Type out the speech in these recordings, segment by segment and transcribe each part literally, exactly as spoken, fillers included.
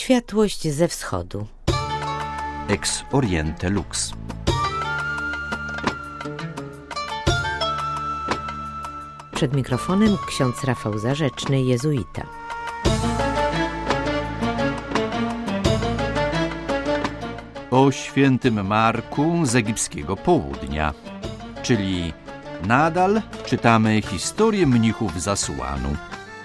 Światłość ze wschodu. Ex oriente lux. Przed mikrofonem ksiądz Rafał Zarzeczny, jezuita. O świętym Marku z egipskiego południa, czyli nadal czytamy historię mnichów z Asuanu.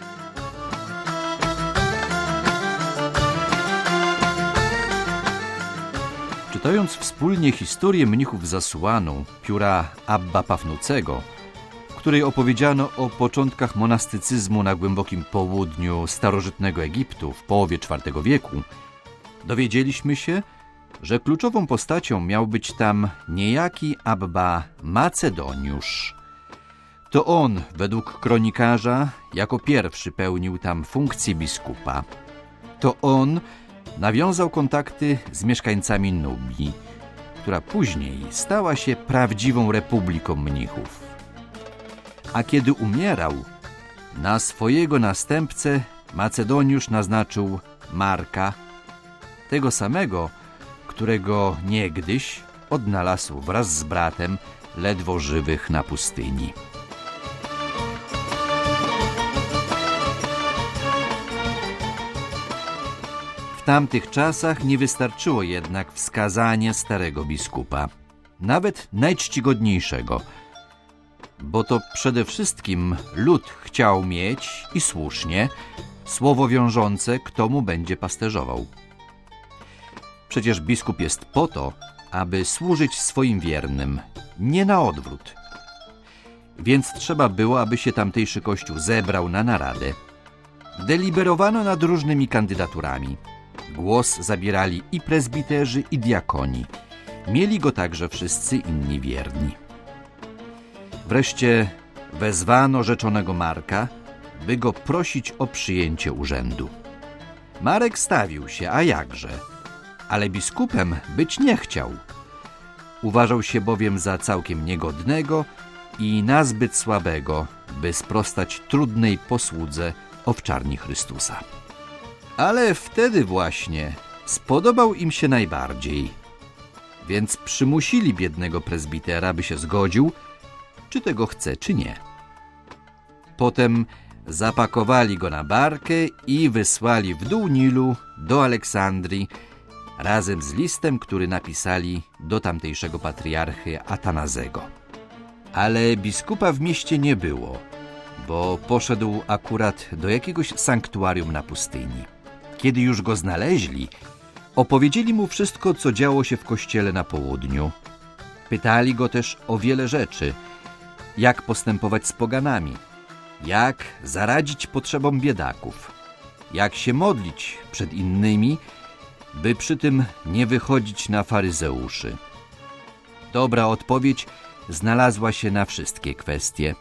Czytając wspólnie historię mnichów z Asuanu, pióra Abba Pafnucego, w której opowiedziano o początkach monastycyzmu na głębokim południu starożytnego Egiptu w połowie czwartego wieku, dowiedzieliśmy się, że kluczową postacią miał być tam niejaki Abba Macedoniusz. To on, według kronikarza, jako pierwszy pełnił tam funkcję biskupa. To on nawiązał kontakty z mieszkańcami Nubii, która później stała się prawdziwą republiką mnichów. A kiedy umierał, na swojego następcę Macedoniusz naznaczył Marka, tego samego, którego niegdyś odnalazł wraz z bratem ledwo żywych na pustyni. W tamtych czasach nie wystarczyło jednak wskazanie starego biskupa, nawet najczcigodniejszego, bo to przede wszystkim lud chciał mieć, i słusznie, słowo wiążące, kto mu będzie pasterzował. Przecież biskup jest po to, aby służyć swoim wiernym, nie na odwrót. Więc trzeba było, aby się tamtejszy kościół zebrał na naradę. Deliberowano nad różnymi kandydaturami. Głos zabierali i prezbiterzy, i diakoni. Mieli go także wszyscy inni wierni. Wreszcie wezwano rzeczonego Marka, by go prosić o przyjęcie urzędu. Marek stawił się, a jakże, ale biskupem być nie chciał. Uważał się bowiem za całkiem niegodnego i nazbyt słabego, by sprostać trudnej posłudze owczarni Chrystusa. Ale wtedy właśnie spodobał im się najbardziej, więc przymusili biednego prezbitera, by się zgodził, czy tego chce, czy nie. Potem zapakowali go na barkę i wysłali w dół Nilu do Aleksandrii razem z listem, który napisali do tamtejszego patriarchy Atanazego. Ale biskupa w mieście nie było, bo poszedł akurat do jakiegoś sanktuarium na pustyni. Kiedy już go znaleźli, opowiedzieli mu wszystko, co działo się w kościele na południu. Pytali go też o wiele rzeczy, jak postępować z poganami, jak zaradzić potrzebom biedaków, jak się modlić przed innymi, by przy tym nie wychodzić na faryzeuszy. Dobra odpowiedź znalazła się na wszystkie kwestie.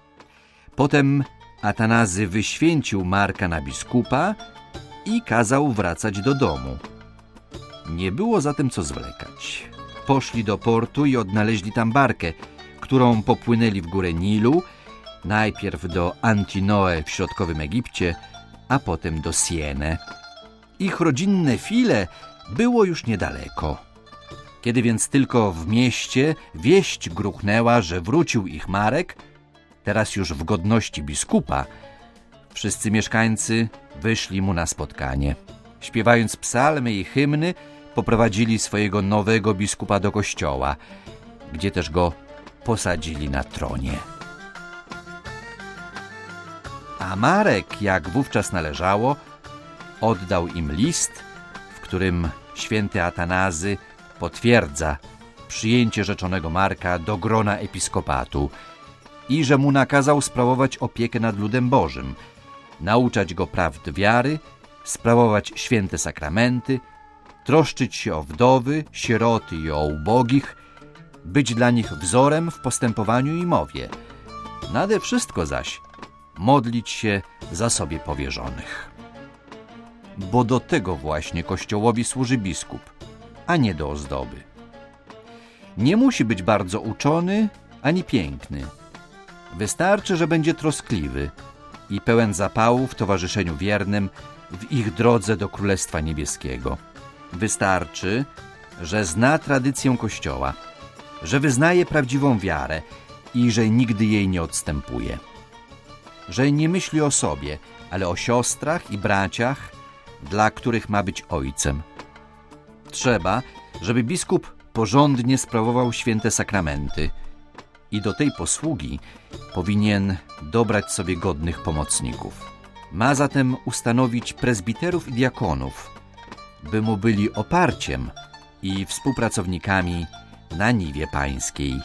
Potem Atanazy wyświęcił Marka na biskupa i kazał wracać do domu. Nie było zatem co zwlekać. Poszli do portu i odnaleźli tam barkę, którą popłynęli w górę Nilu, najpierw do Antinoe w środkowym Egipcie, a potem do Siene. Ich rodzinne file było już niedaleko. Kiedy więc tylko w mieście wieść gruchnęła, że wrócił ich Marek, teraz już w godności biskupa, wszyscy mieszkańcy wyszli mu na spotkanie. Śpiewając psalmy i hymny, poprowadzili swojego nowego biskupa do kościoła, gdzie też go posadzili na tronie. A Marek, jak wówczas należało, oddał im list, w którym święty Atanazy potwierdza przyjęcie rzeczonego Marka do grona episkopatu i że mu nakazał sprawować opiekę nad ludem Bożym, nauczać go prawd wiary, sprawować święte sakramenty, troszczyć się o wdowy, sieroty i o ubogich, być dla nich wzorem w postępowaniu i mowie. Nade wszystko zaś modlić się za sobie powierzonych. Bo do tego właśnie Kościołowi służy biskup, a nie do ozdoby. Nie musi być bardzo uczony ani piękny. Wystarczy, że będzie troskliwy i pełen zapału w towarzyszeniu wiernym w ich drodze do Królestwa Niebieskiego. Wystarczy, że zna tradycję Kościoła, że wyznaje prawdziwą wiarę i że nigdy jej nie odstępuje. Że nie myśli o sobie, ale o siostrach i braciach, dla których ma być ojcem. Trzeba, żeby biskup porządnie sprawował święte sakramenty i do tej posługi powinien dobrać sobie godnych pomocników. Ma zatem ustanowić prezbiterów i diakonów, by mu byli oparciem i współpracownikami na niwie pańskiej.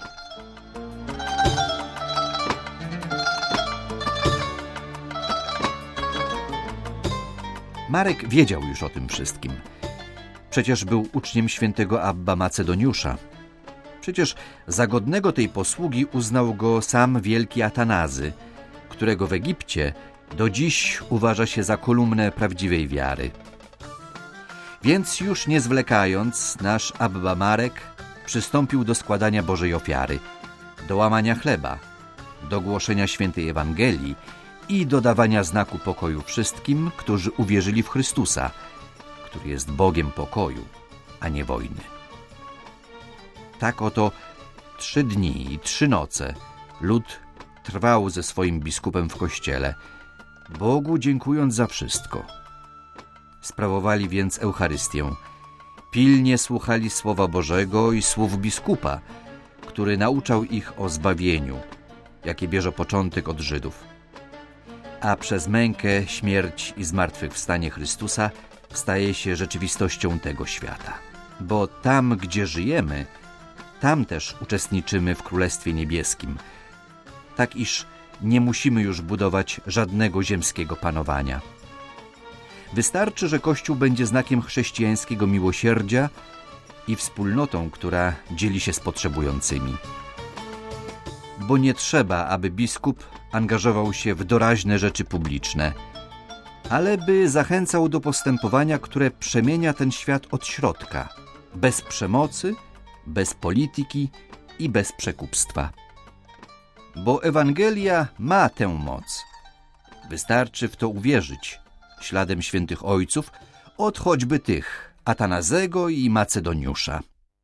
Marek wiedział już o tym wszystkim. Przecież był uczniem świętego Abba Macedoniusza. Przecież za godnego tej posługi uznał go sam wielki Atanazy, którego w Egipcie do dziś uważa się za kolumnę prawdziwej wiary. Więc już nie zwlekając, nasz Abba Marek przystąpił do składania Bożej ofiary, do łamania chleba, do głoszenia świętej Ewangelii i do dawania znaku pokoju wszystkim, którzy uwierzyli w Chrystusa, który jest Bogiem pokoju, a nie wojny. Tak oto trzy dni i trzy noce lud trwał ze swoim biskupem w kościele, Bogu dziękując za wszystko. Sprawowali więc Eucharystię, pilnie słuchali Słowa Bożego i słów biskupa, który nauczał ich o zbawieniu, jakie bierze początek od Żydów. A przez mękę, śmierć i zmartwychwstanie Chrystusa staje się rzeczywistością tego świata. Bo tam, gdzie żyjemy, tam też uczestniczymy w Królestwie Niebieskim, tak iż nie musimy już budować żadnego ziemskiego panowania. Wystarczy, że Kościół będzie znakiem chrześcijańskiego miłosierdzia i wspólnotą, która dzieli się z potrzebującymi. Bo nie trzeba, aby biskup angażował się w doraźne rzeczy publiczne, ale by zachęcał do postępowania, które przemienia ten świat od środka, bez przemocy, bez polityki i bez przekupstwa. Bo Ewangelia ma tę moc. Wystarczy w to uwierzyć, śladem świętych ojców, od choćby tych Atanazego i Macedoniusza.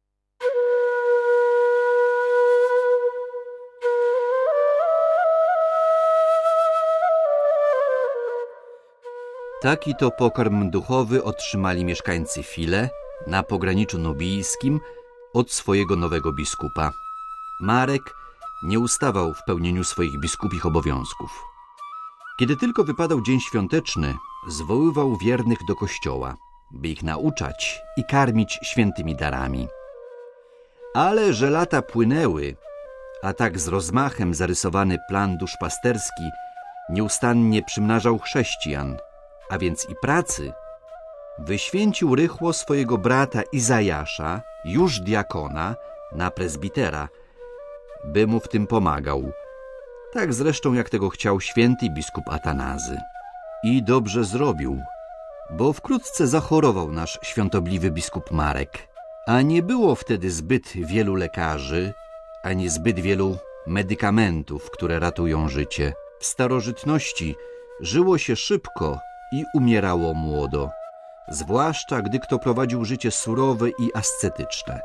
Taki to pokarm duchowy otrzymali mieszkańcy File na pograniczu nubijskim od swojego nowego biskupa. Marek nie ustawał w pełnieniu swoich biskupich obowiązków. Kiedy tylko wypadał dzień świąteczny, zwoływał wiernych do kościoła, by ich nauczać i karmić świętymi darami. Ale że lata płynęły, a tak z rozmachem zarysowany plan duszpasterski nieustannie przymnażał chrześcijan, a więc i pracy, wyświęcił rychło swojego brata Izajasza, już diakona, na prezbitera, by mu w tym pomagał, tak zresztą jak tego chciał święty biskup Atanazy. I dobrze zrobił, bo wkrótce zachorował nasz świątobliwy biskup Marek, a nie było wtedy zbyt wielu lekarzy, ani zbyt wielu medykamentów, które ratują życie. W starożytności żyło się szybko i umierało młodo, zwłaszcza gdy kto prowadził życie surowe i ascetyczne.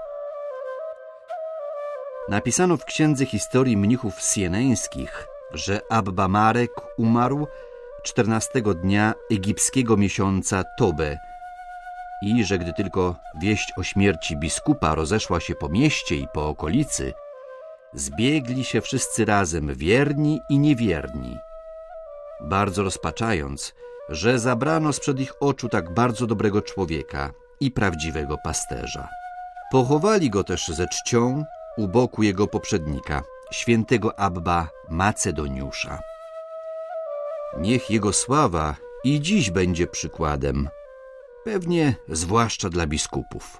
Napisano w księdze historii mnichów sieneńskich, że Abba Marek umarł czternastego dnia egipskiego miesiąca Tobe i że gdy tylko wieść o śmierci biskupa rozeszła się po mieście i po okolicy, zbiegli się wszyscy razem, wierni i niewierni, bardzo rozpaczając, że zabrano sprzed ich oczu tak bardzo dobrego człowieka i prawdziwego pasterza. Pochowali go też ze czcią u boku jego poprzednika, świętego Abba Macedoniusza. Niech jego sława i dziś będzie przykładem, pewnie zwłaszcza dla biskupów.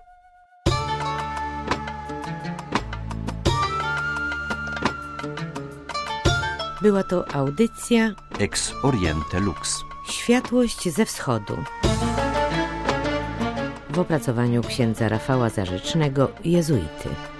Była to audycja Ex Oriente Lux. Światłość ze wschodu. W opracowaniu księdza Rafała Zarzecznego, jezuity.